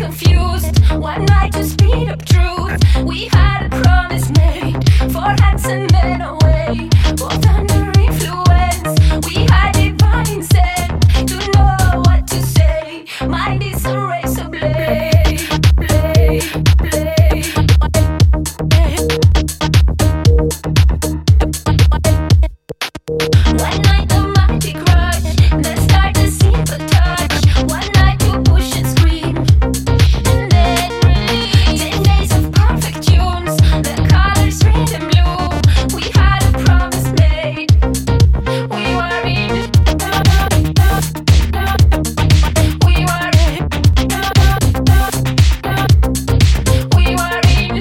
confused. One night to speed up truth. We had a promise made for hands and men away. Both under influence. We had divine instead to know what to say. Mind is a razor blade, blade, blade. One night the magic rush, then start to simple touch. One night to push and scream, and then release. 10 days of perfect tunes, the colors red and blue. We had a promise made. We were in. We were in. We were in.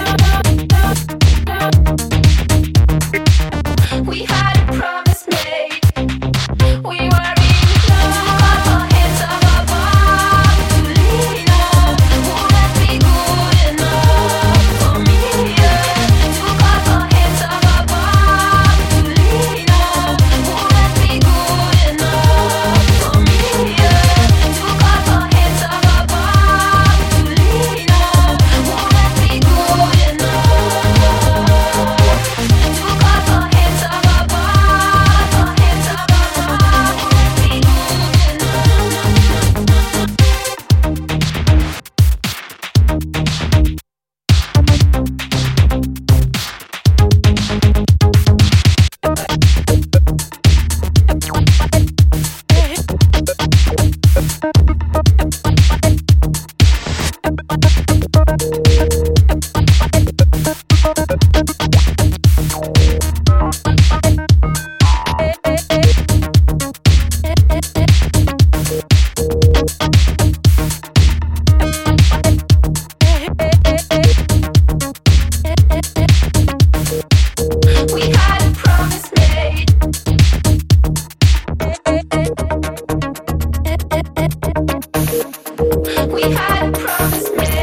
We had a promise made. We were in love. Our hands up above to lean on. Would that be good enough for me? Took off our hands up above to lean on. Would that be good enough for me? Took off our hands up above to lean on. Would that be good enough? Took off our hands up above, our hands up above. Would that be good We had a promise made. We had a promise made.